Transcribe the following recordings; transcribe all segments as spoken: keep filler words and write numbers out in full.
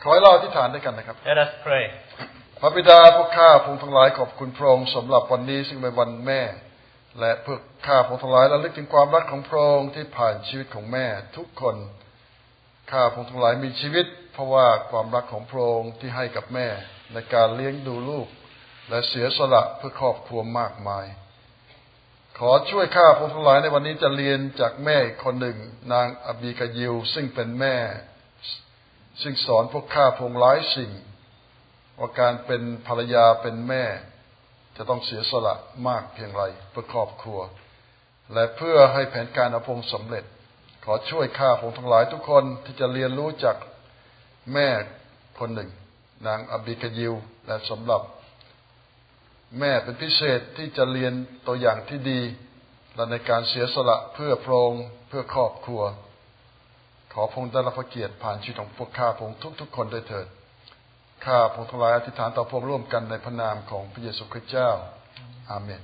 ขอให้เราอธิษฐานด้วยกันนะครับ Let us pray. พระบิดาพวกข้าพงทั้งหลายขอบคุณพระองค์สำหรับวันนี้ซึ่งเป็นวันแม่และพวกข้าพงทั้งหลายระลึกถึงความรักของพระองค์ที่ผ่านชีวิตของแม่ทุกคนข้าพงทั้งหลายมีชีวิตเพราะว่าความรักของพระองค์ที่ให้กับแม่ในการเลี้ยงดูลูกและเสียสละเพื่อครอบครัวมากมายขอช่วยข้าพงทั้งหลายในวันนี้จะเรียนจากแม่คนหนึ่งนางอบีกายิลซึ่งเป็นแม่ซึ่งสอนพวกข้าพงหลายสิ่งว่าการเป็นภรรยาเป็นแม่จะต้องเสียสละมากเพียงไรเพื่อครอบครัวและเพื่อให้แผนการของพระองค์สำเร็จขอช่วยข้าพงทั้งหลายทุกคนที่จะเรียนรู้จากแม่คนหนึ่งนางอบีกายิลและสำหรับแม่เป็นพิเศษที่จะเรียนตัวอย่างที่ดีและในการเสียสละเพื่อพระองค์เพื่อครอบครัวขอพระองค์ได้รับพระเกียรติผ่านชีวิตของพวกข้าพงทุกๆคนด้วยเถิดข้าพงทั้งหลายอธิษฐานต่อพระองค์ร่วมกันในพระนามของพระเยซูคริสต์เจ้าอาเมน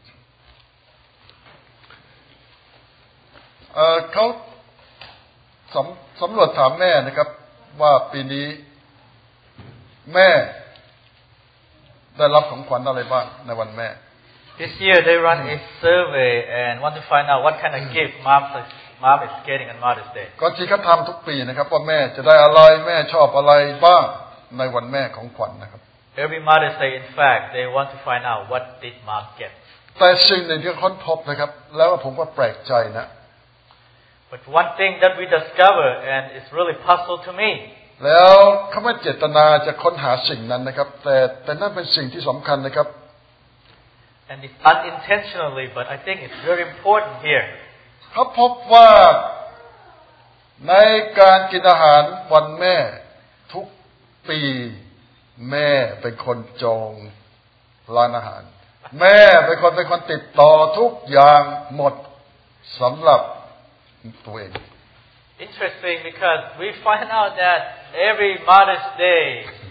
เอ่อเขาสำสำรวจถามแม่นะครับว่าปีนี้แม่ได้รับของขวัญอะไรบ้างในวันแม่ This year they run a survey and want to find out what kind of gift mom mom is getting on Mother's Day ก็ที่เขาทำทุกปีนะครับว่าแม่จะได้อะไรแม่ชอบอะไรบ้างในวันแม่ของขวัญนะครับ Every Mother's Day in fact they want to find out what did mom get แต่สิ่งหนึ่งที่ค้นพบนะครับแล้วผมก็แปลกใจนะ But one thing that we discover and it's really puzzle to me แล้วเขาไม่เจตนาจะค้นหาสิ่งนั้นนะครับแต่แต่นั่นเป็นสิ่งที่สำคัญนะครับ And it's unintentionally but I think it's very important here เขาพบว่าในการกินอาหารวันแม่ทุกปีแม่เป็นคนจองร้านอาหารแม่เป็นคนเป็นคนติดต่อทุกอย่างหมดสำหรับตัวเอง Interesting because we find out that every Mother's Day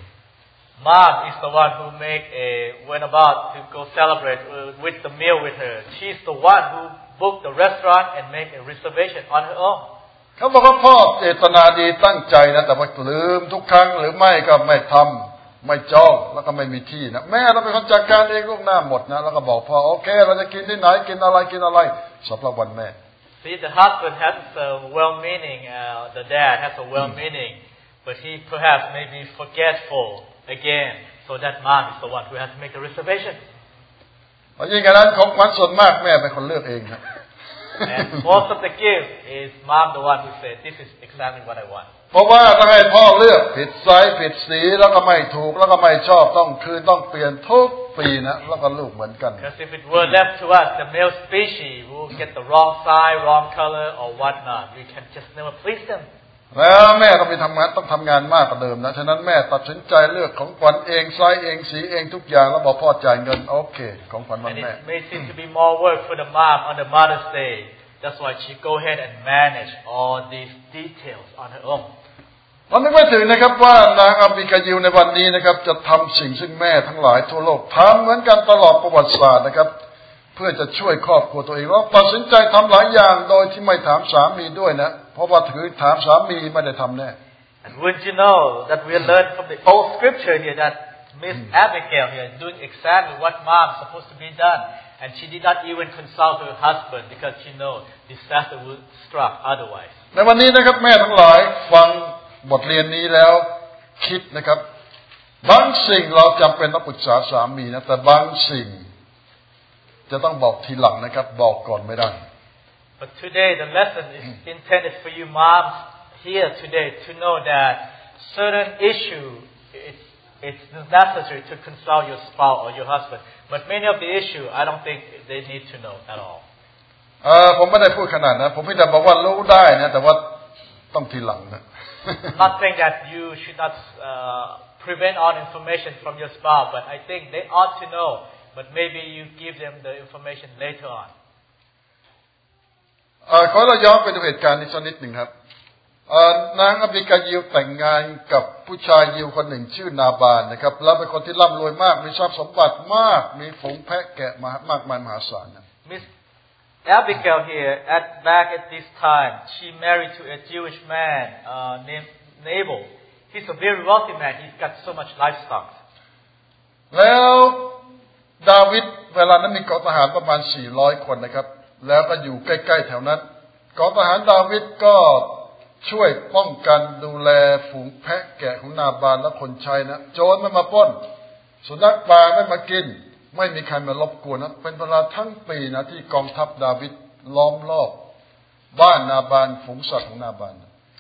mom is the one who make a went about to go celebrate with the meal with her she's the one who booked the restaurant and make a reservation on her own เขาบอกว่าพ่อเจตนาดีตั้งใจนะแต่ว่าลืมทุกครั้งหรือไม่ก็ไม่ทำไม่จองแล้วก็ไม่มีที่นะแม่เราเป็นคนจัดการเองล่วงหน้าหมดนะแล้วก็บอกพ่อโอเคเราจะกินที่ไหนกินอะไรกินอะไรสำหรับวันแม่ See the husband has a well-meaning uh, the dad has a well-meaning but he perhaps may be forgetful again so that mom is the one who has to make a reservation เพราะยิ่งกันนั้นของขวัญส่วนมากแม่เป็นคนเลือกเองครับ And most of the gift is mom the one who said this is exactly what I want เพราะว่าถ้าให้พ่อเลือกผิดไซส์ผิดสีแล้วก็ไม่ถูกแล้วก็ไม่ชอบต้องคืนต้องเปลี่ยนทุกปีนะแล้วก็ลูกเหมือนกัน Because if it were left to us the male species will get the wrong size wrong color or whatnot we can just never please them แล้วแม่ต้องไปทำงานต้องทำงานมากกว่าเดิมนะฉะนั้นแม่ตัดสินใจเลือกของขวัญเองไซส์เองสีเองทุกอย่างแล้วบอกพ่อจ่ายเงินโอเคของขวัญวัน And แม่ it may seem to be more work for the mom on the Mother's Day that's why she go ahead and manage all these details on her own เรานึกไม่ถึงนะครับว่านางอบิกายิลในวันนี้นะครับจะทำสิ่งซึ่งแม่ทั้งหลายทั่วโลกทำเหมือนกันตลอดประวัติศาสตร์นะครับเพื่อจะช่วยครอบครัวตัวเองแล้วตัดสินใจทำหลายอย่างโดยที่ไม่ถามสามีด้วยนะเพราะว่าถือถามสามีไม่ได้ทำแน่ And wouldn't you know that we learned from the old scripture here that Miss Abigail here is doing exactly what mom is supposed to be done and she did not even consult her husband because she knows disaster would struck otherwise ในวันนี้นะครับแม่ทั้งหลายฟังบทเรียนนี้แล้วคิดนะครับบางสิ่งเราจำเป็นต้องปรึกษาสามีนะแต่บางสิ่งจะต้องบอกทีหลังนะครับบอกก่อนไม่ได้ But today the lesson is intended for you moms here today to know that certain issue it's it's necessary to consult your spouse or your husband but many of the issue I don't think they need to know at all เออผมไม่ได้พูดขนาดนะผมเพียงแต่บอกว่ารู้ได้นะแต่ว่าต้องทีหลังนะ Not saying that you should not uh, prevent all information from your spouse, but I think they ought to know. But maybe you give them the information later on. เออขอเราย้อนไปดูเหตุการณ์นี้สักนิดหนึ่งครับเออนางอบิกายิลแต่งงานกับผู้ชายยิวคนหนึ่งชื่อนาบานนะครับแล้วเป็นคนที่ร่ำรวยมากมีทรัพย์สมบัติมากมีฝูงแพะแกะมามากมายมหาศาลนะ Miss Abigail here, at back at this time, she married to a Jewish man uh, named Nabal, he's a very wealthy man. He's got so much livestock. แล้วดาวิดเวลานั้นมีกองทหารประมาณสี่ร้อยคนนะครับแล้วก็อยู่ใกล้ๆแถวนั้นกองทหารดาวิดก็ช่วยป้องกันดูแลฝูงแพะแกะของนาบาลและคนใช้นะโจรไม่มาปล้นสุนัขป่าไม่มากินไม่มีใครมารบกวนนะเป็นเวลาทั้งปีนะที่กองทัพดาวิดล้อมรอบบ้านนาบาลฝูงสัตว์ของนาบาล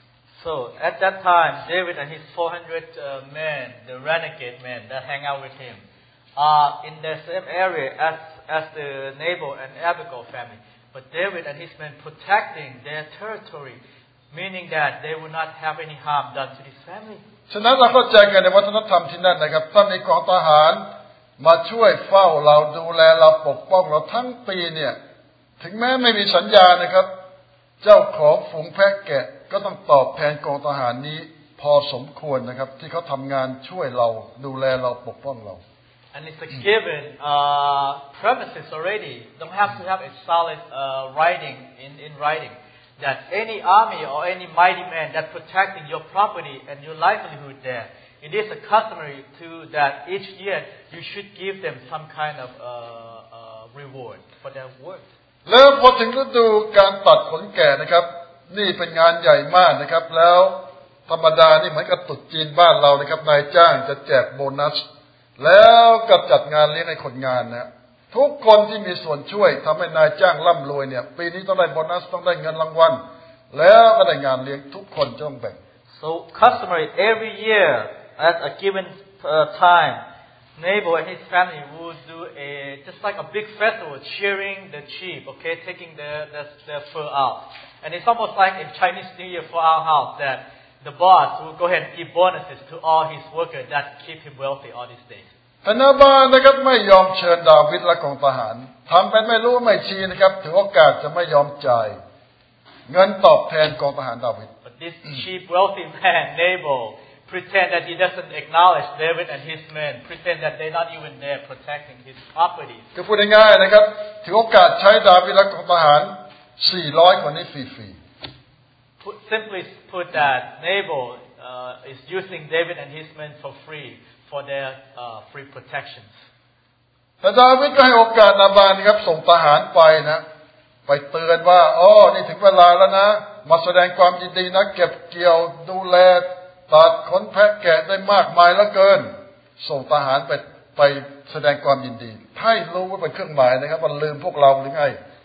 So at that time, David and his four hundred uh, men, the renegade men that hang out with him, are in the same area as as the Nabal and Abigail family. But David and his men protecting their territory, meaning that they will not have any harm done to this family. ฉะนั้นเราเข้าใจกันในวัฒนธรรมที่นั่นนะครับถ้ามีกองทหารมาช่วยเฝ้าเราดูแลเราปกป้องเราทั้งปีเนี่ยถึงแม้ไม่มีสัญญานะครับเจ้าของฝูงแพะแกะก็ต้องตอบแทนกองทหารนี้พอสมควรนะครับที่เขาทำงานช่วยเราดูแลเราปกป้องเรา And it's a given uh, premises already. Don't have to have a solid uh, writing in, in writing that any army or any mighty man that protecting your property and your livelihood there, it is a customary to that each year you should give them some kind of uh, uh, reward for their work. แล้วพอถึงฤดูการตัดขนแกะนะครับนี่เป็นงานใหญ่มากนะครับแล้วธรรมดานี่เหมือนกับตรุษจีนบ้านเรานะครับนายจ้างจะแจกโบนัสแล้วก็จัดงานเลี้ยงให้คนงานนะทุกคนที่มีส่วนช่วยทำให้นายจ้างร่ำรวยเนี่ยปีนี้ต้องได้โบนัสต้องได้เงินรางวัลแล้วก็ได้งานเลี้ยงทุกคนจะต้องแบ่ง So customary every year at a given uh, time, Nabal and his family would do a just like a big festival, cheering the sheep, okay, taking the the, the fur out, and it's almost like in Chinese New Year for our house that the boss will go ahead and give bonuses to all his workers that keep him wealthy all these days. แต่นาบาลนะครับไม่ยอมเชิญดาวิดและกองทหารทำเป็นไม่รู้ไม่ชี้นะครับถือโอกาสจะไม่ยอมจ่ายเงินตอบแทนกองทหารดาวิด But this cheap wealthy man Nabal pretend that he doesn't acknowledge David and his men, pretend that they're not even there protecting his properties. ก็พูดง่ายๆนะครับถือโอกาสใช้ดาวิดและกองทหารสี่ร้อยคนนี้ฟรีๆ Put, simply put that Nabal uh, is using David and his men for free for their uh, free protections. แต่ดาวิดก็ให้โอกาสนาบาลนะครับส่งทหารไปนะไปเตือนว่าอ๋อนี่ถึงเวลาแล้วนะมาแสดงความยินดีนะเก็บเกี่ยวดูแลตัดขนแพะแกะได้มากมายเหลือเกินส่งทหารไปไปแสดงความยินดีให้รู้ว่าเป็นเครื่องหมายนะครับมันลืมพวกเราหรือไง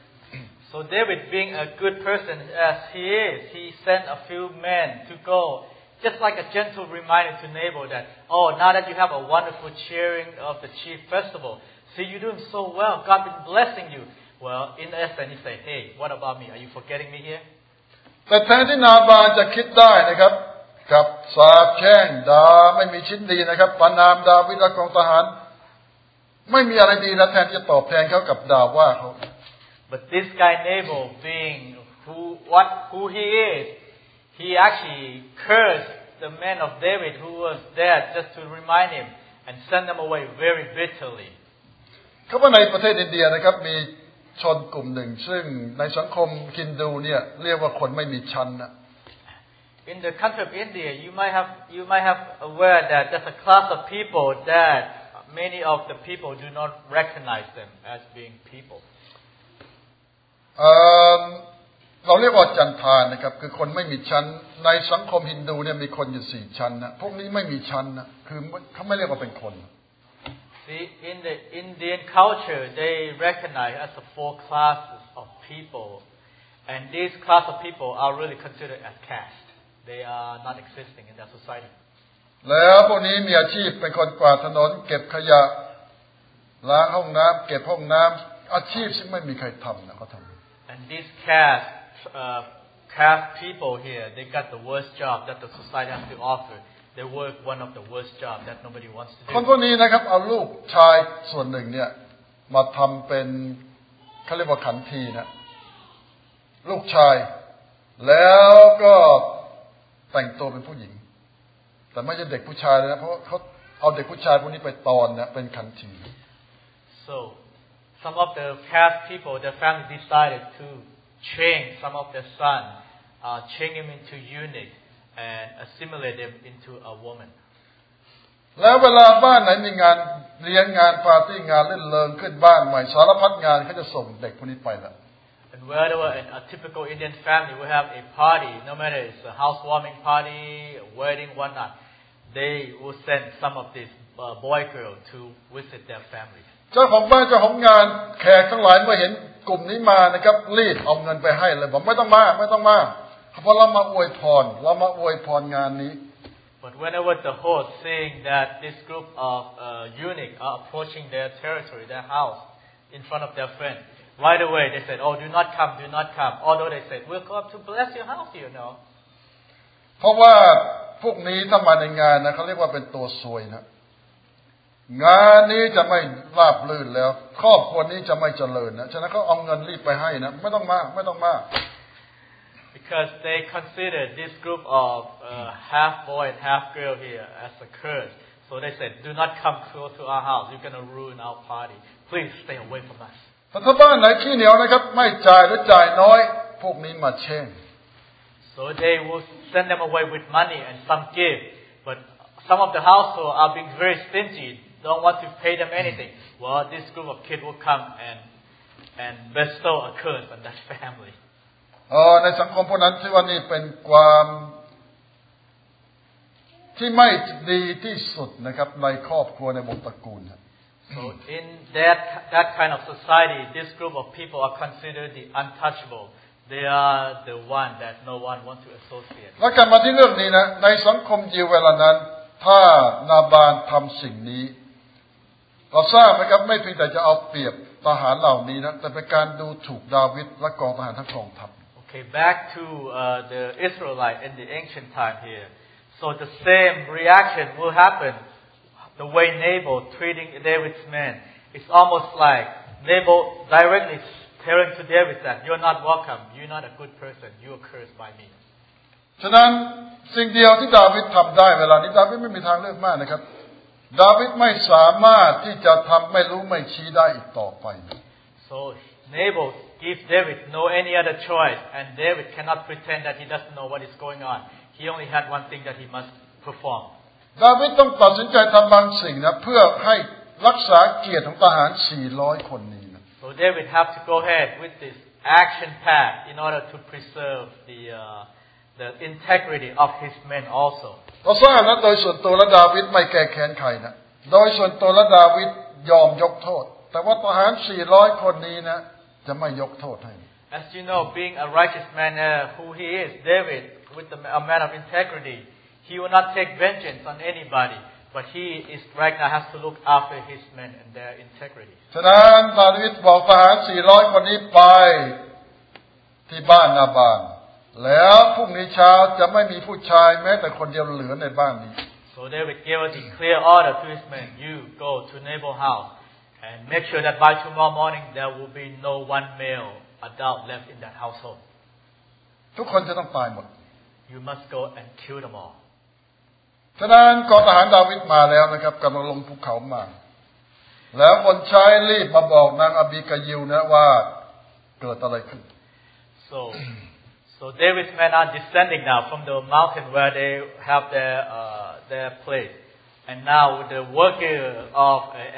So David, being a good person as he is, he sent a few men to go, just like a gentle reminder to Nabal that, oh, now that you have a wonderful cheering of the chief festival, see, you're doing so well. God been blessing you. Well, in essence, he said, hey, what about me? Are you forgetting me here? แต่แทนที่นาบาลจะคิดได้นะครับกับสาปแช่งด่าไม่มีชิ้นดีนะครับประนามดาวิดและกองทหารไม่มีอะไรดีนะแทนที่จะตอบแทนเขากับด่าว่าเขา But this guy Nabal, being who what who he is, he actually cursed the men of David who was there just to remind him and send them away very bitterly. เขาว่าในประเทศอินเดียนะครับมีชนกลุ่มหนึ่งซึ่งในสังคมฮินดูเนี่ยเรียกว่าคนไม่มีชั้นนะ In the country of India, you might have you might have aware that there's a class of people that many of the people do not recognize them as being people. เอ่อเราเรียกว่าจันทานนะครับคือคนไม่มีชั้นในสังคมฮินดูเนี่ยมีคนอยู่สี่ชั้นนะพวกนี้ไม่มีชั้นนะคือเขาไม่เรียกว่าเป็นคน See, in the Indian culture, they recognize as the four classes of people, and these class of people are really considered as caste. They are not existing in that society. แล้วพวกนี้มีอาชีพเป็นคนกวาดถนนเก็บขยะล้างห้องน้ำเก็บห้องน้ำอาชีพซึ่งไม่มีใครทำนะเขาทำ And these caste uh, caste people here, they got the worst job that the society has to offer. They work one of the worst jobs that nobody wants to do. คนพวกนี้นะครับเอาลูกชายส่วนหนึ่งเนี่ยมาทำเป็นเขาเรียกว่าขันทีนะลูกชายแล้วก็แต่งตัวเป็นผู้หญิงแต่ไม่ใช่เด็กผู้ชายเลยนะเพราะเขาเอาเด็กผู้ชายพวกนี้ไปตอนนะเป็นขันที So some of the caste people, their family decided to train some of their son, uh, train him into eunuch, and assimilate them into a woman. แล้วเวลาบ้านไหนมีงานเลี้ยงงานปาร์ตี้งานเล่นเลิงขึ้นบ้านใหม่สารพัดงานเขาจะส่งเด็กพวกนี้ไปละ And wherever in a typical Indian family we have a party, no matter it's a housewarming party, a wedding, whatnot, they will send some of these uh, boy girls to visit their families. เจ้าของบ้านเจ้าของงานแขกทั้งหลายเมื่อเห็นกลุ่มนี้มานะครับรีบเอาเงินไปให้เลยบอกไม่ต้องมาไม่ต้องมาเพราะเรามาอวยพรเรามาอวยพรงานนี้ But whenever the host seeing that this group of uh, eunuchs are approaching their territory, their house, in front of their friend, right away they said, "Oh, do not come, do not come." Although they said, "We'll come to bless your house, you know." เพราะว่าพวกนี้ถ้ามาในงานนะเขาเรียกว่าเป็นตัวซวยนะงานนี้จะไม่ราบรื่นแล้วครอบครัวนี้จะไม่เจริญนะฉะนั้นเขาเอาเงินรีบไปให้นะไม่ต้องมาไม่ต้องมา Because they consider this group of uh, half boy and half girl here as a curse. So they said, "Do not come close to our house. You're going to ruin our party. Please stay away from us." แต่ถ้าบ้านไหนขี้เหนียวนะครับไม่จ่ายหรือจ่ายน้อยพวกนี้มาเช่ง So they will send them away with money and some give. But some of the household are being very stingy, don't want to pay them anything. Well, this group of kids will come and and bestow a curse on that family. เออในสังคมพวกนั้นที่ว่านี่เป็นความที่ไม่ดีที่สุดนะครับในครอบครัวในวงตระกูล So in that that kind of society, this group of people are considered the untouchable. They are the one that no one wants to associate. แล้วกลับมาที่เรื่องนี้นะในสังคมยิวเวลานั้นถ้านาบานทำสิ่งนี้เราทราบไหมครับไม่เพียงแต่จะเอาเปรียบทหารเหล่านี้นะแต่เป็นการดูถูกดาวิดและกองทหารทั้งกองทัพ Okay, back to uh, the Israelite in the ancient time here. So the same reaction will happen. The way Nabal treating David's men, it's almost like Nabal directly telling to David that you're not welcome, you're not a good person, you're cursed by me. ฉะนั้นสิ่งเดียวที่ดาวิดทำได้เวลานี้ดาวิดไม่มีทางเลือกมากนะครับดาวิดไม่สามารถที่จะทำไม่รู้ไม่ชี้ได้อีกต่อไป So Nabal gives David no any other choice, and David cannot pretend that he doesn't know what is going on. He only had one thing that he must perform. ดาวิดต้องตัดสินใจทำบางสิ่งนะเพื่อให้รักษาเกียรติของทหารสี่ร้อยคนนี้นะ So David have to go ahead with this action path in order to preserve the uh, the integrity of his men also. เราทราบนะโดยส่วนตัวและดาวิดไม่แก้แค้นใครนะโดยส่วนตัวและดาวิดยอมยกโทษแต่ว่าทหารสี่ร้อยคนนี้นะจะไม่ยกโทษให้ As you know, being a righteous man uh, who he is, David, with the, a man of integrity, he will not take vengeance on anybody, but he is right now has to look after his men and their integrity. ฉะนั้นดาวิดบอกทหารสี่ร้อยคนนี้ไปที่บ้านนาบานแล้วพรุ่งนี้เช้าจะไม่มีผู้ชายแม้แต่คนเดียวเหลือในบ้านนี้ So David gave a clear order to his men: you go to Nabal's house and make sure that by tomorrow morning there will be no one male adult left in that household. ทุกคนจะต้องตายหมด You must go and kill them all. ฉะนั้นกองทหารดาวิดมาแล้วนะครับกำลังลงภูเขามาแล้วคนใช้รีบมาบอกนางอบิกายิลนะว่าเกิดอะไรขึ้น So, so David's men are descending now from the mountain where they have their uh, their place, and now the worker of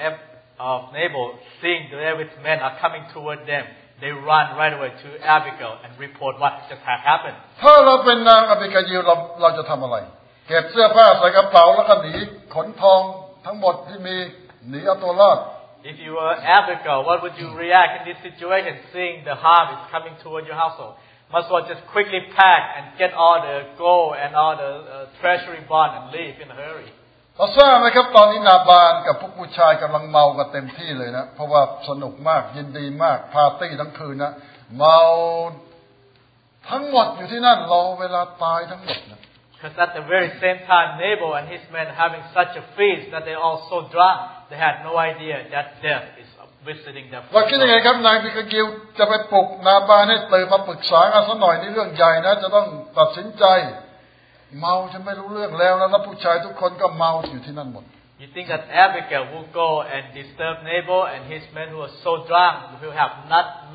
uh, of Nabal, seeing David's men are coming toward them, they run right away to Abigail and report what just had happened. ถ้าเราเป็นนางอบิกายิลเราเราจะทำอะไรเก็บเสื้อผ้าใส่กระเป๋าแล้วก็หนีขนทองทั้งหมดที่มีหนีเอาตัวรอด If you were Abigail, what would you react in this situation, seeing the harm is coming toward your household? Must well just quickly pack and get all the gold and all the uh, treasury bond and leave in a hurry. เราทราบไหมครับตอนนี้นาบานกับพวกผู้ชายกำลังเมากันเต็มที่เลยนะเพราะว่าสนุกมากยินดีมากปาร์ตี้ทั้งคืนนะเมาทั้งหมดอยู่ที่นั่นรอเวลาตายทั้งหมดนะ Because at the very same time, Nabal and his men having such a feast that they all so drunk, they had no idea that death is visiting them. ว่าคิดยังไงครับนายบิกายิลจะไปปลุกนาบานให้ตื่นมาปรึกษากันสักหน่อยนี่เรื่องใหญ่นะจะต้องตัดสินใจเมาจะไม่รู้เรื่องแล้วแล้วผู้ชายทุกคนก็เมาอยู่ที่นั่นหมด You think that Abigail will go and disturb Nabal and his men who are so drunk, who have not no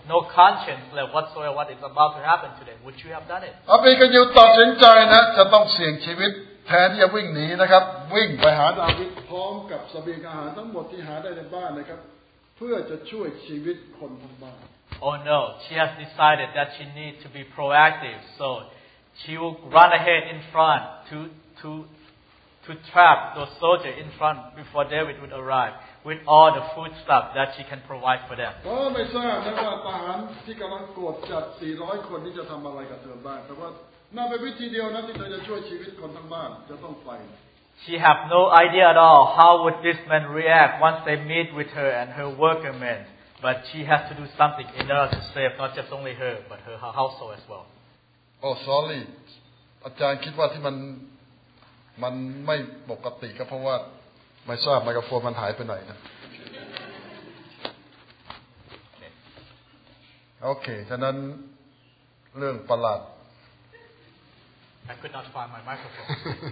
no conscience like whatsoever what is about to happen today, would you have done it? อาบิกายิลตัดสินใจนะจะต้องเสี่ยงชีวิตแทนที่จะวิ่งหนีนะครับวิ่งไปหาดาวิดพร้อมกับเสบียงอาหารทั้งหมดที่หาได้ในบ้านนะครับเพื่อจะช่วยชีวิตคนทั้งบ้าน Oh no, she has decided that she needs to be proactive, so she will run ahead in front to to to trap those soldiers in front before David would arrive with all the food stuff that she can provide for them. ก็ไม่ทราบนะว่าทหารที่กำลังโกรธจัดสี่ร้อยคนที่จะทำอะไรกับเธอบ้างแต่ว่าน่าเป็นวิธีเดียวนะที่เธอจะช่วยชีวิตคนทั้งบ้านจะต้องไป She have no idea at all how would this man react once they meet with her and her worker men, but she has to do something in order to save not just only her but her household as well. Oh sorry อาจารย์คิดว่าที่มันมันไม่ปกติก็เพราะว่าไม่ทราบไมโครโฟนมันหายไปไหนนะโอเคฉะนั้นเรื่องประหลาด I could not find my microphone.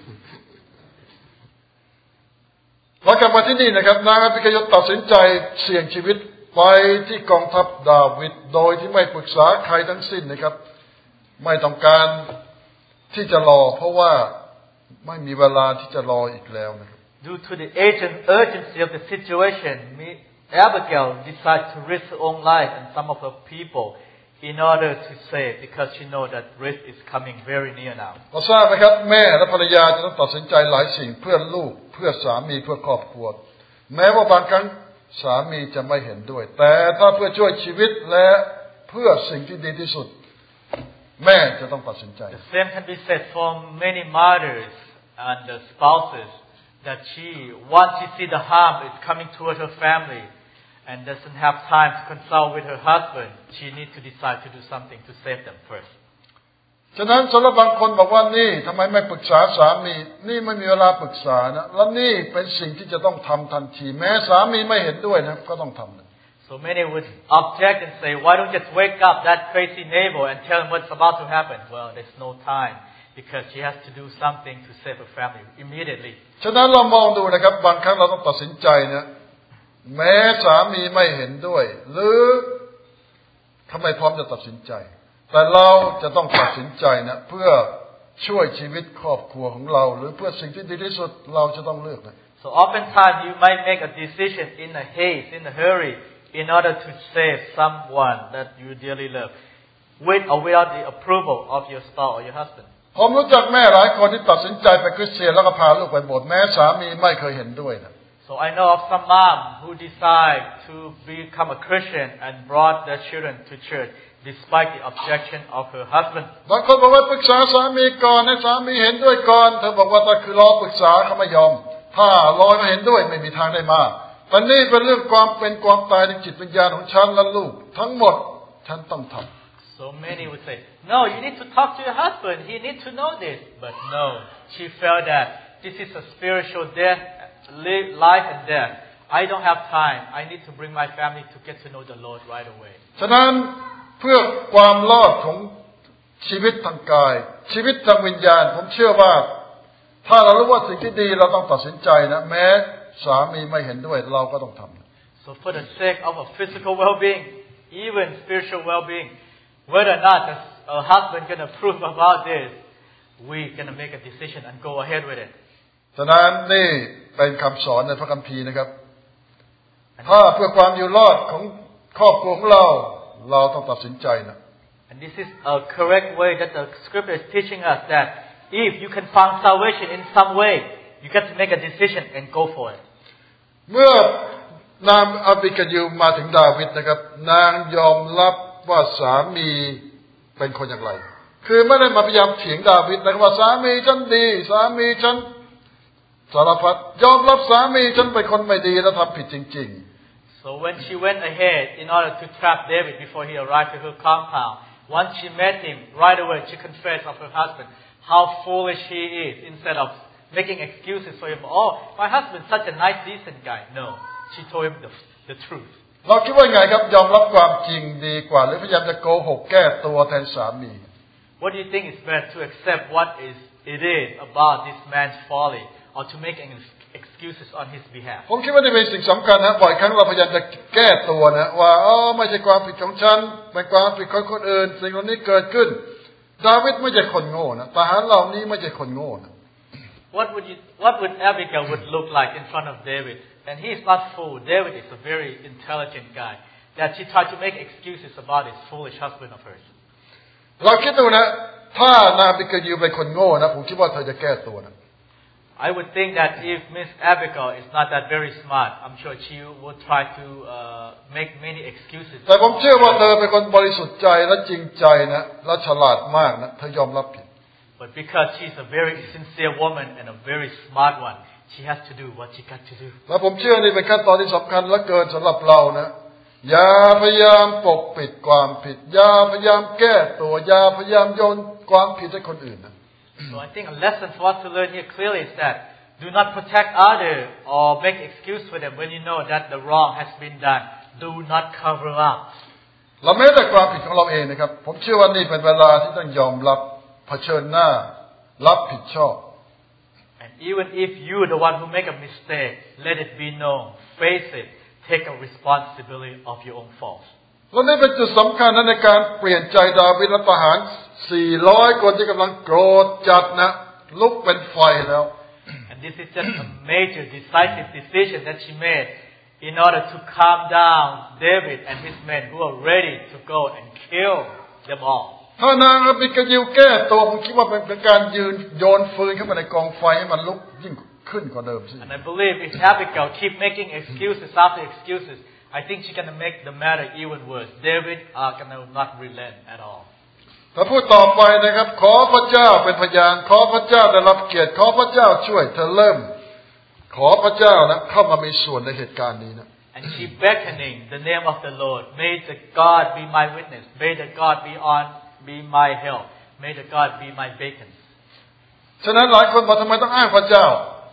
เรากลับมาที่นี่นะครับนางอาบิกายิลตัดสินใจเสี่ยงชีวิตไปที่กองทัพดาวิดโดยที่ไม่ปรึกษาใครทั้งสิ้นนะครับไม่ต้องการที่จะรอเพราะว่าไม่มีเวลาที่จะรออีกแล้วนะครับ Due to the urgency of the situation, Abigail decided to risk her own life and some of her people in order to save, because she knows that risk is coming very near now. เราทราบไหมครับแม่และภรรยาจะต้องตัดสินใจหลายสิ่งเพื่อลูกเพื่อสามีเพื่อครอบครัวแม้ว่าบางครั้งสามีจะไม่เห็นด้วยแต่ถ้าเพื่อช่วยชีวิตและเพื่อสิ่งที่ดีที่สุดแม่จะต้องตัดสินใจ The same can be said for many mothers and the spouses that she, once she see the harm is coming toward her family and doesn't have time to consult with her husband, she needs to decide to do something to save them first. ฉะนั้นสำหรับบางคนบอกว่านี่ทำไมไม่ปรึกษาสามีนี่ไม่มีเวลาปรึกษานะแล้วนี่เป็นสิ่งที่จะต้องทำทันทีแม้สามีไม่เห็นด้วยนะก็ต้องทำ So many would object and say, why don't you just wake up that crazy neighbor and tell him what's about to happen? Well, there's no time because she has to do something to save her family immediately. ฉะนั้นเรามองดูนะครับบางครั้งเราต้องตัดสินใจนะแม้สามีไม่เห็นด้วยหรือทำไมพร้อมจะตัดสินใจแต่เราจะต้องตัดสินใจนะเพื่อช่วยชีวิตครอบครัวของเราหรือเพื่อสิ่งที่ดีที่สุดเราจะต้องเลือกนะ So oftentimes you might make a decision in a haste, in a hurry, in order to save someone that you dearly love, with or without the approval of your spouse or your husband. ผมรู้จักแม่หลายคนที่ตัดสินใจไปคริสเตียนแล้วก็พาลูกไปโบสถ์แม้สามีไม่เคยเห็นด้วยนะ So I know of some mom who decide to become a Christian and brought their children to church despite the objection of her husband. บางคนบอกว่าปรึกษาสามีก่อนให้สามีเห็นด้วยก่อนเธอบอกว่าถ้าคือรอปรึกษาเขาไม่ยอมถ้ารอไม่เห็นด้วยไม่มีทางได้มาแต่นี่เป็นเรื่องความเป็นความตายในจิตวิญญาณของฉันและลูกทั้งหมดฉันต้องทำ So many would say, no, you need to talk to your husband. He needs to know this. But no, she felt that this is a spiritual death, life and death. I don't have time. I need to bring my family to get to know the Lord right away. ฉะนั้นเพื่อความรอดของชีวิตทางกายชีวิตทางวิญญาณผมเชื่อว่าถ้าเรารู้ว่าสิ่งที่ดีเราต้องตัดสินใจนะแม้สามีไม่เห็นด้วยเราก็ต้องทำ So for the sake of a physical well-being, even spiritual well-being, whether or not the uh, husband can approve about this, we're going to make a decision and go ahead with it. ฉะนั้นนี่เป็นคำสอนในพระคัมภีร์นะครับถ้าเพื่อความอยู่รอดของครอบครัวของเราเราต้องตัดสินใจนะ And this is a correct way that the scripture is teaching us that if you can find salvation in some way, you got to make a decision and go for it. เมื่อนางอาบิกายิลมาถึงดาวิดนะครับนางยอมรับว่าสามีเป็นคนอย่างไรคือไม่ได้มาพยายามเถียงดาวิดนะครับว่าสามีฉันดีสามีฉันสารพัดยอมรับสามีฉันเป็นคนไม่ดีและทำผิดจริงๆ So when she went ahead in order to trap David before he arrived to her compound, once she met him, right away she confessed of her husband how foolish he is. Instead of making excuses for him, oh, my husband's such a nice, decent guy. No, she told him the, the truth. เราคิดว่าไงครับยอมรับความจริงดีกว่าหรือพยายามจะโกหกแก้ตัวแทนสามี What do you think is better, to accept what is it is about this man's folly, or to make any excuses on his behalf. ผมคิดว่านี่เป็นสิ่งสำคัญนะบ่อยครั้งเราพยายามจะแก้ตัวนะว่าอ๋อไม่ใช่ความผิดของฉันเป็นความผิดของคนอื่นสิ่งเหล่านี้เกิดขึ้นดาวิดไม่ใช่คนโง่นะทหารเหล่านี้ไม่ใช่คนโง่นะ What would you, what would Abigail would look like in front of David? And he is not fool. David is a very intelligent guy. That she tried to make excuses about his foolish husband of hers. เราคิดดูนะถ้านาบิกายิลเป็นคนโง่นะผมคิดว่าเธอจะแก้ตัวนะ I would think that if Miss Abigail is not that very smart, I'm sure she would try to uh, make many excuses. แต่ผมเชื่อว่าเธอเป็นคนบริสุทธิ์ใจและจริงใจนะและฉลาดมากนะเธอยอมรับผิด But because she's a very sincere woman and a very smart one, she has to do what she got to do. และผมเชื่อนี่เป็นขั้นตอนที่สำคัญเหลือเกินสำหรับเรานะอย่าพยายามปกปิดความผิดอย่าพยายามแก้ตัวอย่าพยายามโยนความผิดให้คนอื่นนะ So I think a lesson for us to learn here clearly is that do not protect others or make excuse for them when you know that the wrong has been done. Do not cover up. เราแม้แต่ความผิดของเราเองนะครับผมเชื่อว่านี่เป็นเวลาที่ต้องยอมรับเผชิญหน้ารับผิดชอบ And even if you are the one who make a mistake, let it be known. Face it. Take a responsibility of your own faults. และนี่เป็นจุดสำคัญนะในการเปลี่ยนใจดาวิดและทหารสี่ร้อยคนที่กำลังโกรธจัดนะลุกเป็นไฟแล้ว And this is just a major decisive decision that she made in order to calm down David and his men who are ready to go and kill them all. ถ้านางอาบิกายิลแก้ตัวผมคิดว่าเป็นการยืนโยนฟืนเข้าไปในกองไฟให้มันลุกยิ่งขึ้นกว่าเดิมสิ And I believe if Abigail keep making excuses after excuses, I think she's going to make the matter even worse. David are going to not relent at all. ถ้าพูดต่อไปนะครับขอพระเจ้าเป็นพยานขอพระเจ้าได้รับเกียรติขอพระเจ้าช่วยเธอเริ่มขอพระเจ้านะเข้ามามีส่วนในเหตุการณ์นี้นะ And she beckoning the name of the Lord. May the God be my witness. May the God be on, be my help. May the God be my beacon. ฉะนั้นหลายคนบอกทำไมต้องอ้างพระเจ้า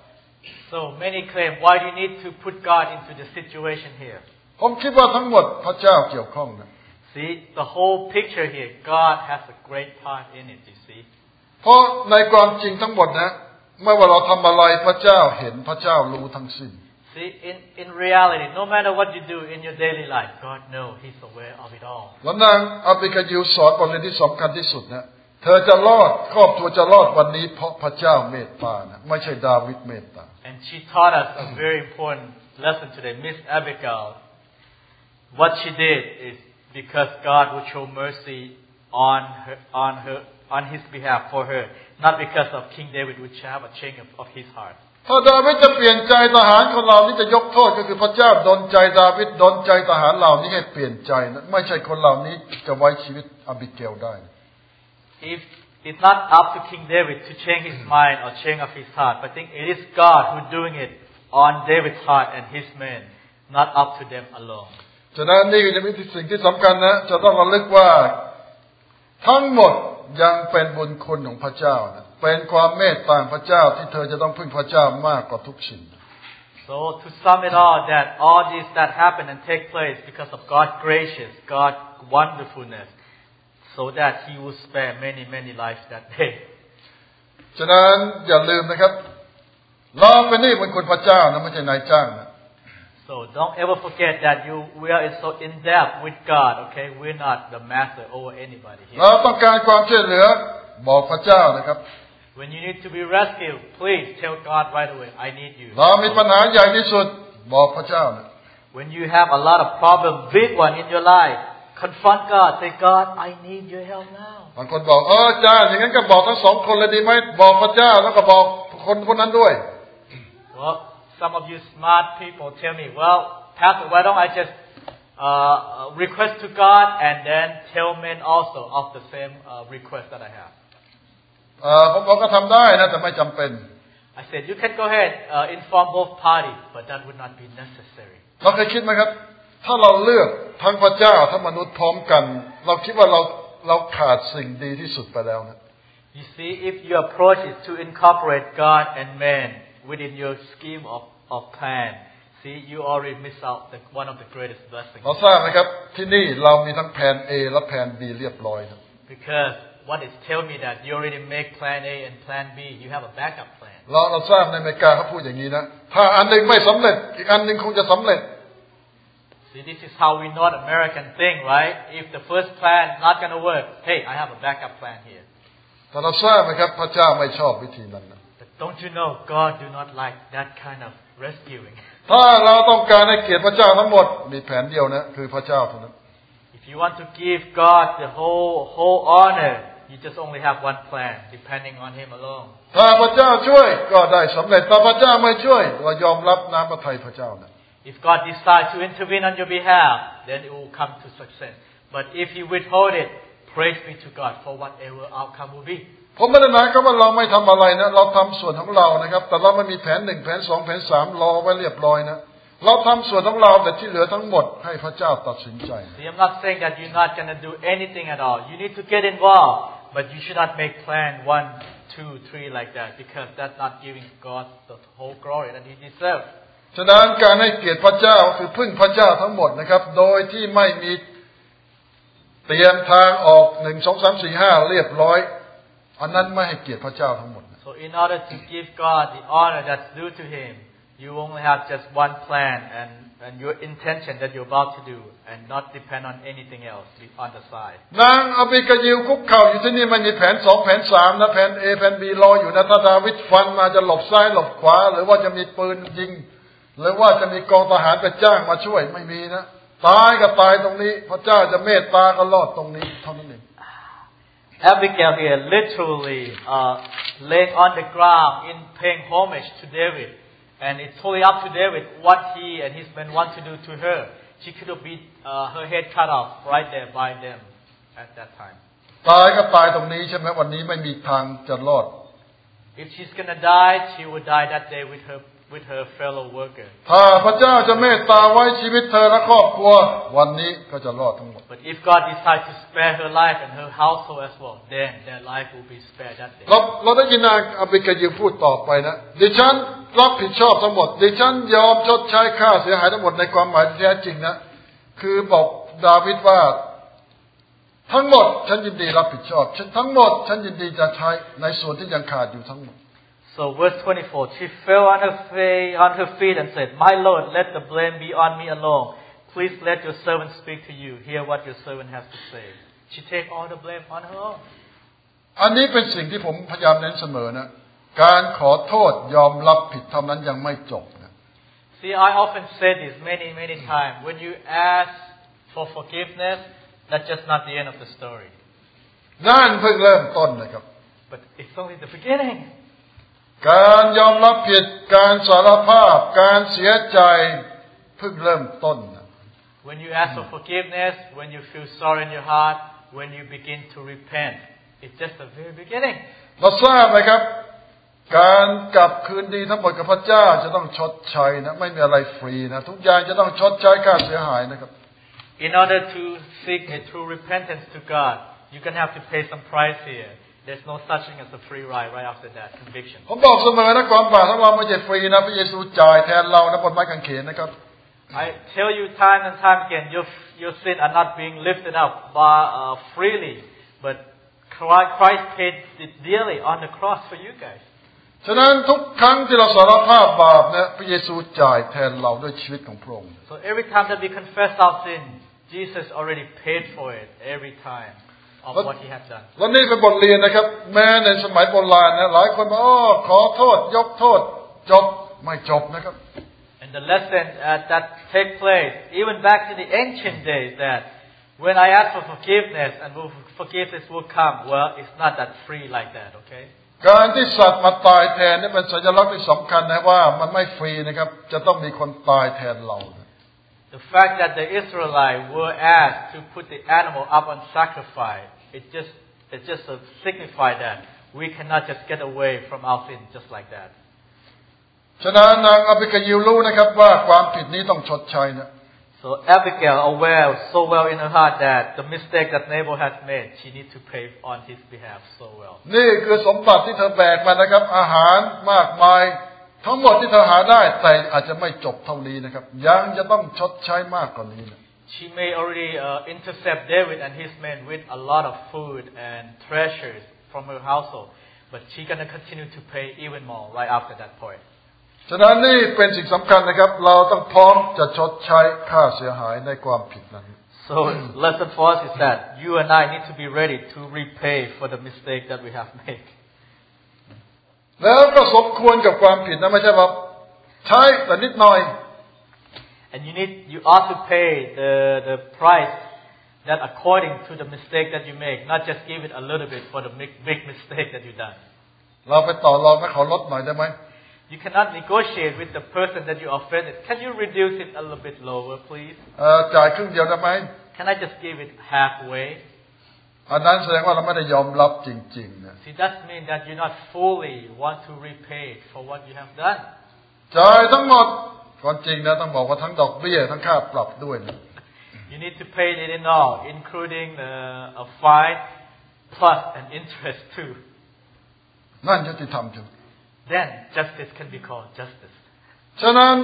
So many claim, why do you need to put God into the situation here? ผมคิดว่าทั้งหมดพระเจ้าเกี่ยวข้องนะ See, the whole picture here, God has a great part in it, you see. เพราะในความจริงทั้งหมดนะไม่ว่าเราทำอะไรพระเจ้าเห็นพระเจ้ารู้ทั้งสิ้น See, in, in reality, no matter what you do in your daily life, God knows, He's aware of it all. แล้วนางอาบิกายิลสอนบทเรียนที่สำคัญที่สุดนะเธอจะรอดครอบครัวจะรอดวันนี้เพราะพระเจ้าเมตตานะไม่ใช่ดาวิดเมตตา And she taught us a very important lesson today. Miss Abigail, what she did is because God would show mercy on her, on her, on His behalf for her, not because of King David, which have a change of, of his heart. ถ้าดาวิดจะเปลี่ยนใจทหารของเรานี่จะยกโทษก็คือพระเจ้าดลใจดาวิดดลใจทหารเหล่านี้ให้เปลี่ยนใจนะไม่ใช่คนเหล่านี้จะไว้ชีวิตอาบิเกลได้ If it's not up to King David to change his mind or change of his heart, but I think it is God who's doing it on David's heart and his men, not up to them alone. ฉะนั้นนี่จะเป็นสิ่งที่สำคัญนะจะต้องระลึกว่าทั้งหมดยังเป็นบุญคุณของพระเจ้านะเป็นความเมตตาพระเจ้าที่เธอจะต้องพึ่งพระเจ้ามากกว่าทุกสิ่ง So to sum it all, that all this that happen and take place because of God's gracious, God's wonderfulness, so that He will spare many many lives that day. ฉะนั้นอย่าลืมนะครับเราเป็นนี่บุญคุณพระเจ้านะไม่ใช่นายจ้างนะ So don't ever forget that you we are so in depth with God. Okay, we're not the master over anybody here. เราต้องการความช่วยเหลือบอกพระเจ้านะครับ When you need to be rescued, please tell God right away, I need you. เรามีปัญหาใหญ่ที่สุดบอกพระเจ้านะ When you have a lot of problem, big one in your life, confront God. Say, God, I need your help now. บางคนบอกเอออาจารย์อย่างนั้นก็บอกทั้งสองคนเลยดีไหมบอกพระเจ้าแล้วก็บอกคนคนนั้นด้วย Well, some of you smart people tell me, well, Pastor, why don't I just uh, request to God and then tell men also of the same uh, request that I have? เออผมบอกก็ทำได้นะแต่ไม่จำเป็น I said, you can go ahead uh, inform both parties, but that would not be necessary. เราเคยคิดไหมครับถ้าเราเลือกทั้งพระเจ้าทั้งมนุษย์พร้อมกันเราคิดว่าเราเราขาดสิ่งดีที่สุดไปแล้วนะ You see, if your approach is to incorporate God and man within your scheme of, of plan, see, you already miss out the, one of the greatest blessings. เราทราบไหมครับที่นี่เรามีทั้งแผน A และแผน B เรียบร้อยนะ Because what is tell me that you already make plan A and plan B, you have a backup plan. เราเราทราบในอเมริกาเขาพูดอย่างนี้นะถ้าอันหนึ่งไม่สำเร็จอีกอันหนึ่งคงจะสำเร็จ See, this is how we know the American thing, right? If the first plan not going to work, hey, I have a backup plan here. แต่เราทราบไหมครับพระเจ้าไม่ชอบวิธีนั้นนะ But don't you know God do not like that kind of rescuing? ถ้าเราต้องการให้เกียรติพระเจ้าทั้งหมดมีแผนเดียวนะคือพระเจ้าเท่านั้น If you want to give God the whole whole honor, you just only have one plan, depending on Him alone. ถ้าพระเจ้าช่วยก็ได้สำเร็จถ้าพระเจ้าไม่ช่วยเรายอมรับน้ำพระทัยพระเจ้านะ If God decides to intervene on your behalf, then it will come to success. But if you withhold it, praise be to God for whatever outcome will be. ผมไม่ได้หมายความว่าเราไม่ทำอะไรนะเราทำส่วนของเรานะครับแต่เราไม่มีแผนหนึ่งแผนสองแผนสามรอไว้เรียบร้อยนะเราทำส่วนของเราแต่ที่เหลือทั้งหมดให้พระเจ้าตัดสินใจ See, I'm not saying that you're not going to do anything at all. You need to get involved, but you should not make plan one, two, three like that, because that's not giving God the whole glory that He deserves. ฉะนั้นการให้เกียรติพระเจ้าคือพึ่งพระเจ้าทั้งหมดนะครับโดยที่ไม่มีเตรียมทางออกหนึ่งสองสามสี่ห้าเรียบร้อยอันนั้นไม่ให้เกียรติพระเจ้าทั้งหมด So in order to give God the honor that's due to Him, you only have just one plan and and your intention that you're about to do, and not depend on anything else on the side. นางอบิกายิลคุกเข่าอยู่ที่นี่ไม่มีแผนสองแผนสามนะแผน A แผน B รออยู่นะถ้าดาวิดฟันมาจะหลบซ้ายหลบขวาหรือว่าจะมีปืนยิงหรือว่าจะมีกองทหารไปจ้างมาช่วยไม่มีนะตายก็ตายตรงนี้พระเจ้าจะเมตตาก็รอดตรงนี้เท่านั้นเอง Abigail here literally uh, laying on the ground in paying homage to David, and it's totally up to David what he and his men want to do to her. She could have been uh, her head cut off right there by them at that time. ตายก็ตายตรงนี้ใช่ไหมวันนี้ไม่มีทางจะรอด If she's gonna die, she will die that day with her with her fellow worker. ถ้าพระเจ้าจะเมตตาไว้ชีวิตเธอและครอบครัววันนี้ก็จะรอดทั้งหมด But if God decides to spare her life and her household as well, then their life will be spared that day. เราเราได้ยินนางอบิกายิลพูดต่อไปนะดิฉันรับผิดชอบทั้งหมดดิฉันยอมชดใช้ค่าเสียหายทั้งหมดในความหมายที่แท้จริงนะคือบอกดาวิดว่าทั้งหมดฉันยินดีรับผิดชอบฉันทั้งหมดฉันยินดีจะใช้ในส่วนที่ยังขาดอยู่ทั้งหมด So verse twenty-four, she fell on her face, on her feet and said, "My Lord, let the blame be on me alone. Please let your servant speak to you. Hear what your servant has to say." She take all the blame on her own. อันนี้เป็นสิ่งที่ผมพยายามเน้นเสมอนะการขอโทษยอมรับผิดเท่านั้นยังไม่จบนะ See, I often say this many, many times. When you ask for forgiveness, that's just not the end of the story. นั่นเพิ่งเริ่มต้นนะครับ But it's only the beginning. การยอมรับผิดการสารภาพการเสียใจเพิ่งเริ่มต้นนะ When you ask for forgiveness, when you feel sorry in your heart, when you begin to repent, it's just the very beginning. เราทราบไหมครับการกลับคืนดีทั้งหมดกับพระเจ้าจะต้องชดใช้นะไม่มีอะไรฟรีนะทุกอย่างจะต้องชดใช้ค่าเสียหายนะครับ In order to seek a true repentance to God, you're going to have to pay some price here. There's no such thing as a free ride right after that conviction. ผมบอกเสมอนะความบาปของเราไม่ใช่ฟรีนะพระเยซูจ่ายแทนเรานะบนไม้กางเขนนะครับ I tell you time and time again, your your sin are not being lifted up by uh, freely, but Christ paid it dearly on the cross for you guys. ฉะนั้นทุกครั้งที่เราสารภาพบาปนะพระเยซูจ่ายแทนเราด้วยชีวิตของพระองค์ So every time that we confess our sin, Jesus already paid for it every time of what He has done. และนี่เป็นบทเรียนนะครับแม้ในสมัยโบราณนะหลายคนบอกอ๋อขอโทษยกโทษจบไม่จบนะครับ And the lesson uh, that take place even back in the ancient days that when I ask for forgiveness and forgiveness will come, well, it's not that free like that, okay? การที่สัตว์มาตายแทนนี่เป็นสัญลักษณ์ที่สำคัญนะว่ามันไม่ฟรีนะครับจะต้องมีคนตายแทนเรา The fact that the Israelites were asked to put the animal up on sacrifice, it just it just signifies that we cannot just get away from our sin just like that. ฉะนั้นนางอบิกายิลรู้นะครับว่าความผิดนี้ต้องชดใช้นะ So Abigail, aware so well in her heart that the mistake that Nabal has made, she needs to pay on his behalf so well. นี่คือสมบัติที่เธอแบกมานะครับอาหารมากมายทั้งหมดที่เธอหาได้แต่อาจจะไม่จบเท่านี้นะครับยังจะต้องชดใช้มากกว่านี้นะ She may already uh, intercept David and his men with a lot of food and treasures from her household, but she's gonna continue to pay even more right after that point. ฉะนั้นนี่เป็นสิ่งสำคัญนะครับเราต้องพร้อมจะชดใช้ค่าเสียหายในความผิดนั้น So lesson for us is that you and I need to be ready to repay for the mistake that we have made. แล้วก็สมควรกับความผิดนะไม่ใช่ว่าใช้แต่นิดหน่อย And you need you ought to pay the the price that according to the mistake that you make, not just give it a little bit for the big, big mistake that you done. เราไปต่อรองให้เขาลดหน่อยได้ไหม You cannot negotiate with the person that you offended. Can you reduce it a little bit lower, please? เอ่อจ่ายครึ่งเดียวได้ไหม Can I just give it halfway? อันนั้นแสดงว่าเราไม่ได้ยอมรับจริงๆนะ See, that means that you not fully want to repay for what you have done. จ่ายทั้งหมดก่อนจริงนะต้องบอกว่าทั้งดอกเบี้ยทั้งค่าปรับด้วยนะ You need to pay it in all, including the, a fine plus an interest too. นั่นยุติธรรมจัง Then justice can be called justice. ฉะนั้น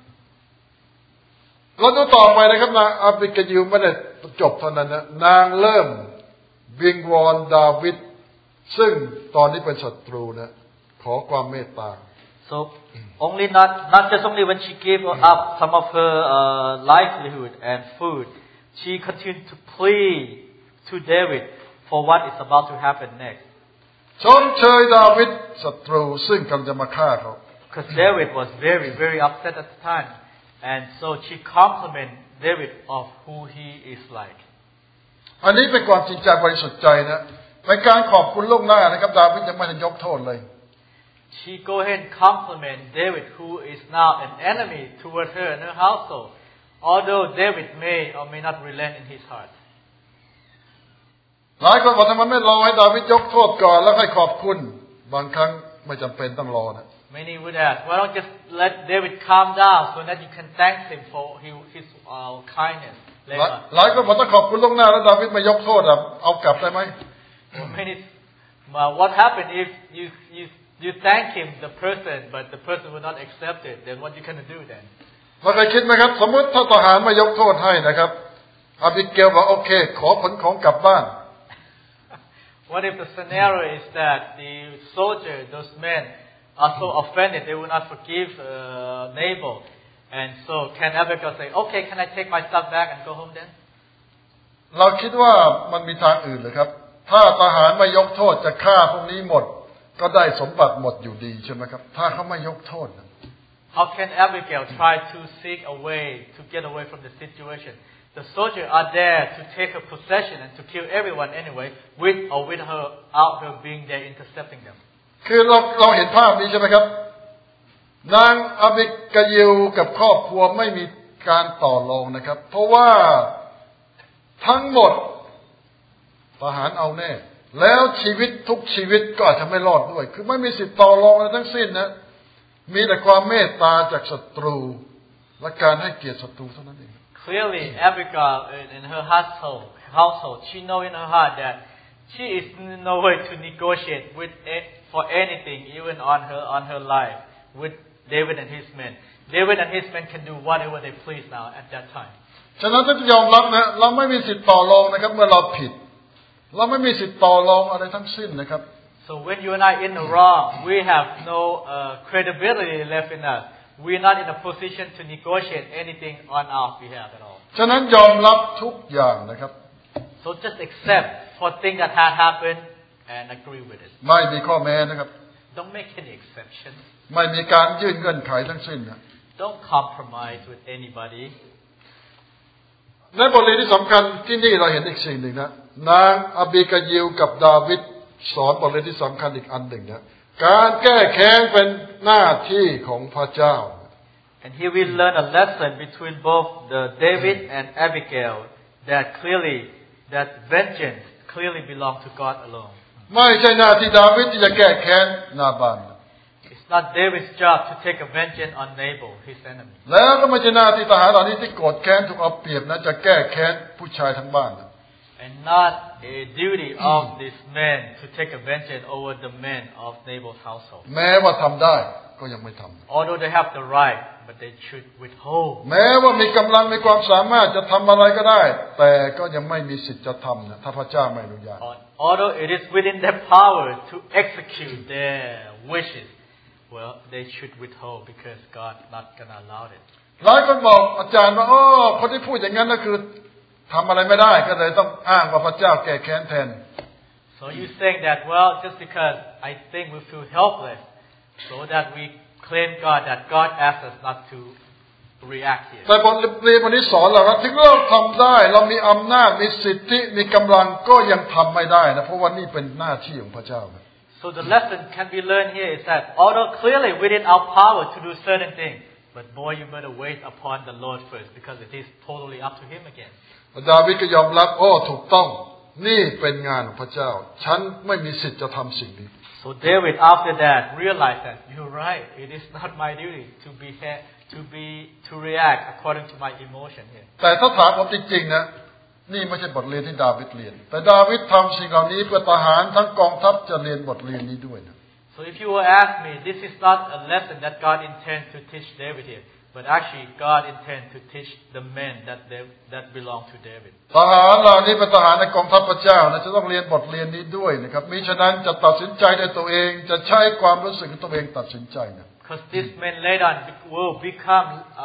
เราดูต่อไปนะครับนางอาบิกายิลไม่ได้จบเท่านั้นนะนางเริ่มวิงวอนดาวิดซึ่งตอนนี้เป็นศัตรูนะขอความเมตตา So only not not just only when she gave up some of her uh, livelihood and food, she continued to plead to David for what is about to happen next. ชมเชยดาวิดศัตรูซึ่งกำลังจะมาฆ่าเขา Because David was very very upset at the time, and so she complimented David of who he is like. อันนี้เป็นความจริงใจบริสุทธิ์ใจนะเป็นการขอบคุณล่วงหน้านะครับดาวิดยังไม่ได้ยกโทษเลย She go ahead and compliment David, who is now an enemy toward her and her household, although David may or may not relent in his heart. หลายคนบอกทำไมไม่รอให้ดาวิดยกโทษก่อนแล้วค่อยขอบคุณบางครั้งไม่จำเป็นต้องรอนะ Many would ask, why don't just let David calm down so that you can thank him for his, his uh, kindness หลายคนบอกต้องขอบคุณล่วงหน้าแล้วดาวิดไม่ยกโทษเอากลับได้ไหม Many, uh, what happened if you you you thank him the person but the person will not accept it? Then what you gonna do then? เราเคยคิดไหมครับสมมติถ้าทหารไม่ยกโทษให้นะครับอาบิเกลบอกโอเคขอขนของกลับบ้าน What if the scenario is that the soldier, those men, are so offended they will not forgive uh, Nabal, and so can Abigail say, okay, can I take my stuff back and go home then? เราคิดว่ามันมีทางอื่นเลยครับถ้าทหารไม่ยกโทษจะฆ่าพวกนี้หมดก็ได้สมบัติหมดอยู่ดีใช่ไหมครับถ้าเขาไม่ยกโทษ How can Abigail try to seek a way to get away from the situation? The soldiers are there to take her possession and to kill everyone anyway, with or without her being there intercepting them. คือเราเราเห็นภาพนี้ใช่ไหมครับนางอาบิกายิลกับครอบครัวไม่มีการต่อรองนะครับเพราะว่าทั้งหมดทหารเอาแน่แล้วชีวิตทุกชีวิตก็อาจจะไม่รอดด้วยคือไม่มีสิทธิ์ต่อรองอะไรทั้งสิ้นนะมีแต่ความเมตตาจากศัตรูและการให้เกียรติศัตรูเท่านั้นเอง Clearly, Abigail in her household, household, she knows in her heart that she is no way to negotiate with for anything, even on her on her life, with David and his men. David and his men can do whatever they please now at that time. ฉะนั้นต้องยอมรับนะเราไม่มีสิทธิ์ต่อรองนะครับเมื่อเราผิดเราไม่มีสิทธิ์ต่อรองอะไรทั้งสิ้นนะครับ So when you and I in the wrong, we have no uh, credibility left in us. We are not in a position to negotiate anything on our behalf at all. ฉะนั้นยอมรับทุกอย่างนะครับ So just accept for things that had happened and agree with it. ไม่มีข้อแม้นะครับ Don't make any exceptions. ไม่มีการยื่นเงื่อนไขทั้งสิ้นนะ Don't compromise with anybody. ในบทเรียนที่สำคัญที่นี่เราเห็นอีกสิ่งหนึ่งนะนางอาบิกายิลกับดาวิดสอนบทเรียนที่สำคัญอีกอันหนึ่งนะการแก้แค้นเป็นหน้าที่ของพระเจ้า And here we learn a lesson between both the David and Abigail that clearly that vengeance clearly belongs to God alone. ไม่ใช่หน้าที่ดาวิดที่จะแก้แค้นนาบาน It's not David's job to take a vengeance on Nabal, his enemy. แล้วก็ไม่ใช่หน้าที่ทหารเหล่านี้ที่โกรธแค้นถูกเอาเปรียบนะจะแก้แค้นผู้ชายทั้งบ้าน and not a duty of these men to take vengeance over the men of Nabal's household. แม้ว่าทำได้ก็ยังไม่ทำ Although they have the right, but they should withhold. แม้ว่ามีกำลังมีความสามารถจะทำอะไรก็ได้แต่ก็ยังไม่มีสิทธิ์จะทำนะถ้าพระเจ้าไม่อนุญาต Although it is within their power to execute their wishes, well, they should withhold because God not gonna allow it. หลายคนบอกอาจารย์ว่าอ๋อคนที่พูดอย่างนั้นก็คือทำอะไรไม่ได้ก็เลยต้องอ้างว่าพระเจ้าแก้แค้นแทน So you saying that well just because I think we feel helpless, so that we claim God that God asks us not to react here. แต่บทเรียนวันนี้สอนเราว่าถึงเราทำได้เรามีอำนาจมีสิทธิมีกำลังก็ยังทำไม่ได้นะเพราะว่านี่เป็นหน้าที่ของพระเจ้า So the lesson can be learned here is that although clearly within our power to do certain things, but boy, you better wait upon the Lord first because it is totally up to Him again. ดาวิดก็ยอมรับโอ้ถูกต้องนี่เป็นงานของพระเจ้าฉันไม่มีสิทธิ์จะทำสิ่งนี้ So David after that realized that you're right, it is not my duty to be to be to react according to my emotion here. แต่ถ้าถามผมจริงๆนะนี่ไม่ใช่บทเรียนที่ดาวิดเรียนแต่ดาวิดทำสิ่งเหล่านี้เพื่อทหารทั้งกองทัพจะเรียนบทเรียนนี้ด้วยนะ So if you will ask me, this is not a lesson that God intends to teach David here, but actually God intends to teach the men that they, that belong to David. ทหารเหล่านี้เป็นทหารในกองทัพพระเจ้านะจะต้องเรียนบทเรียนนี้ด้วยนะครับมิฉะนั้นจะตัดสินใจด้วยตัวเองจะใช้ความรู้สึกของตัวเองตัดสินใจนะ Because these men later on will become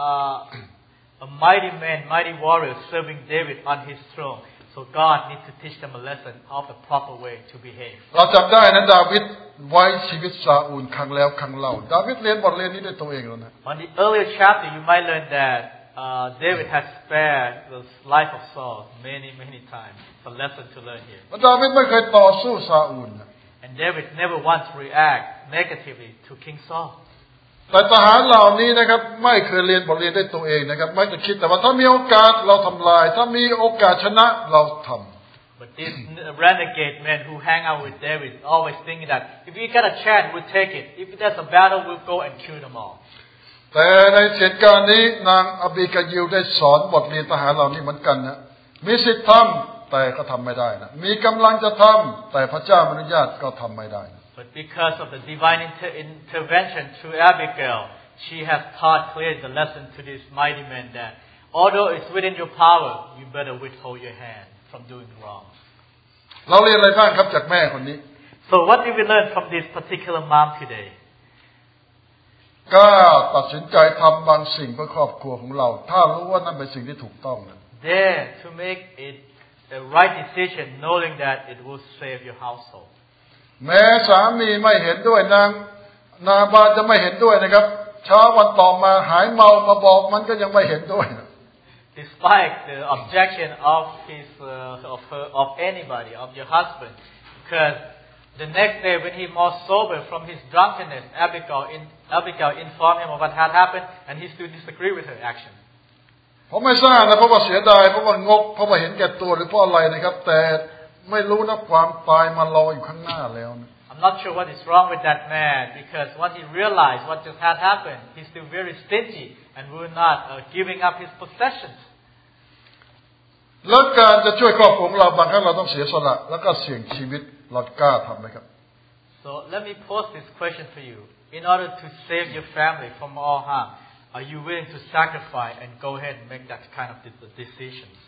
uh, a mighty man, mighty warrior serving David on his throne. So God needs to teach them a lesson of the proper way to behave. เราจำได้นะดาวิดไว้ชีวิตซาอูลครั้งแล้วครั้งเล่าดาวิดเรียนบทเรียนนี้ด้วยตัวเองแล้วนะ On the earlier chapter, you might learn that uh, David has spared the life of Saul many, many times. It's a lesson to learn here. ดาวิดไม่เคยต่อสู้ซาอูลนะ And David never once react negatively to King Saul. แต่ทหารเหล่านี้นะครับไม่เคยเรียนบทเรียนด้วยตัวเองนะครับไม่จะคิดแต่ว่าถ้ามีโอกาสเราทำลายถ้ามีโอกาสชนะเราทำ But these renegade men who hang out with David always thinking that if we get a chance, we'll take it. If there's a battle, we'll go and kill them all. แต่ในเหตุการณ์นี้นางอบิกายิลได้สอนบทเรียนทหารเหล่านี้เหมือนกันนะมีสิทธิ์ทำแต่ก็ทำไม่ได้นะมีกำลังจะทำแต่พระเจ้าอนุญาตก็ทำไม่ได้ But because of the divine inter intervention through Abigail, she has taught clearly the lesson to these mighty men that although it's within your power, you better withhold your hand from doing wrong. เราเรียนอะไรบ้างครับจากแม่คนนี้ So what did we learn from this particular mom today? กล้าตัดสินใจทำบางสิ่งเพื่อครอบครัวของเราถ้ารู้ว่านั่นเป็นสิ่งที่ถูกต้องนะ Dare to make it the right decision, knowing that it will save your household. แม้สามีไม่เห็นด้วยนางนาบาจะไม่เห็นด้วยนะครับเช้าวันต่อมาหายเมามาบอกมันก็ยังไม่เห็นด้วยนะ Despite the objection of his uh, of her of anybody of your husband, because the next day when he more sober from his drunkenness, Abigail in, Abigail informed him of what had happened, and he still disagreed with her action. ผมไม่ทราบนะเพราะว่าเสียดายเพราะว่างกเพราะว่าเห็นแก่ตัวหรือเพราะอะไรนะครับแต่ไม่รู้นะความตายมารออยู่ข้างหน้าแล้วนะ I'm not sure what is wrong with that man because when he realized what just had happened, he's still very stingy and will not uh, giving up his possessions. แล้วการจะช่วยครอบครัวของเราบางครั้งเราต้องเสียสละแล้วก็เสี่ยงชีวิตเรากล้าทำไหมครับ So let me pose this question for you. In order to save your family from all harm, are you willing to sacrifice and go ahead and make that kind of decisions?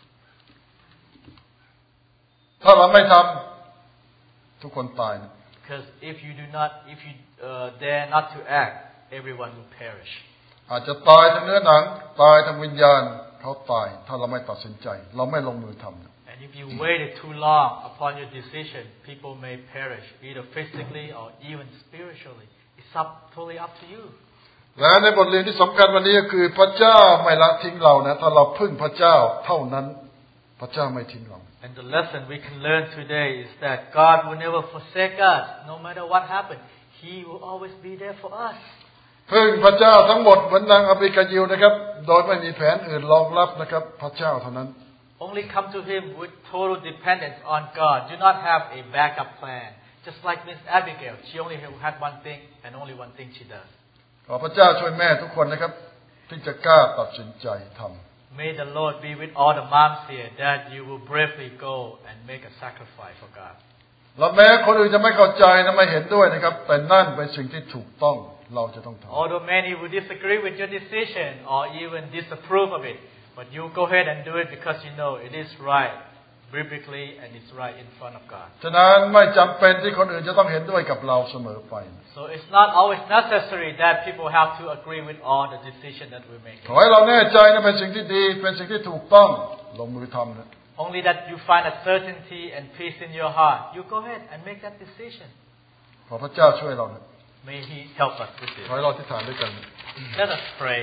ถ้าเราไม่ทำทุกคนตายนะ Because if you do not, if you uh, dare not to act, everyone will perish. อาจจะตายทางเนื้อหนังตายทางวิญญาณเขาตายถ้าเราไม่ตัดสินใจเราไม่ลงมือทำ And if you waited too long upon your decision, people may perish either physically or even spiritually. It's up totally up to you. และในบทเรียนที่สำคัญวันนี้ก็คือพระเจ้าไม่ละทิ้งเรานะถ้าเราพึ่งพระเจ้าเท่านั้นพระเจ้าไม่ทิ้งเรา And the lesson we can learn today is that God will never forsake us. No matter what happens, He will always be there for us. พึ่งพระเจ้าทั้งหมดเหมือนนางอบิกายิลนะครับโดยไม่มีแผนอื่นรองรับนะครับพระเจ้าเท่านั้น Only come to Him with total dependence on God. Do not have a backup plan. Just like Miss Abigail, she only had one thing and only one thing she does. ขอพระเจ้าช่วยแม่ทุกคนนะครับที่จะกล้าตัดสินใจท May the Lord be with all the moms here that you will bravely go and make a sacrifice for God. และแม้คนอื่นจะไม่เข้าใจนะไม่เห็นด้วยนะครับแต่นั่นเป็นสิ่งที่ถูกต้องเราจะต้องทำ Although many will disagree with your decision or even disapprove of it, but you go ahead and do it because you know it is right biblically and it's right in front of God. ฉะนั้นไม่จำเป็นที่คนอื่นจะต้องเห็นด้วยกับเราเสมอไป So it's not always necessary that people have to agree with all the decision that we make. ขอให้เราแน่ใจนะเป็นสิ่งที่ดีเป็นสิ่งที่ถูกต้องลงมือทำนะ Only that you find a certainty and peace in your heart. You go ahead and make that decision. ขอพระเจ้าช่วยเรานะ May He help us with ขอ this. ให้เราที่ฐานด้วยกัน Let us pray.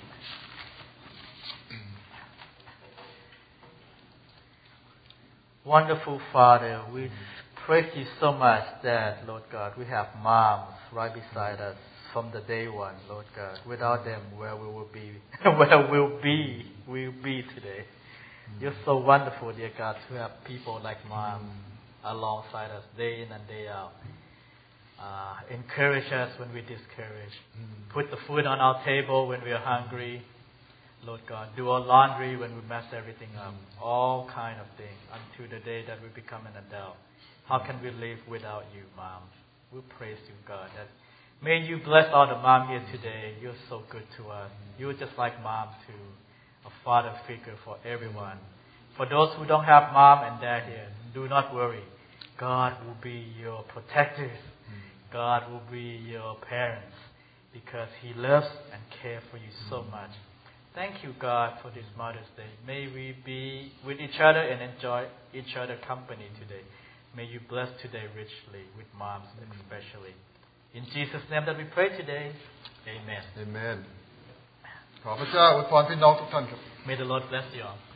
Wonderful Father, we praise you so much that, Lord God, we have moms right beside us from the day one, Lord God. Without them, where we will be, where we'll be, we'll be today. You're so wonderful, dear God, to have people like mom alongside us day in and day out. Uh, encourage us when we discourage. Put the food on our table when we are hungry. Lord God, do our laundry when we mess everything up. All kind of things until the day that we become an adult. How can we live without you, Mom? We praise you, God. That may you bless all the mom here today. You're so good to us. You're just like Mom too. A father figure for everyone. For those who don't have mom and dad here, do not worry. God will be your protectors. God will be your parents because He loves and cares for you so much. Thank you, God, for this Mother's Day. May we be with each other and enjoy each other's company today. May you bless today richly with moms especially. In Jesus' name that we pray today. Amen. Amen. ขอพระเจ้าอวยพรพี่น้องทุกท่านครับ May the Lord bless you all.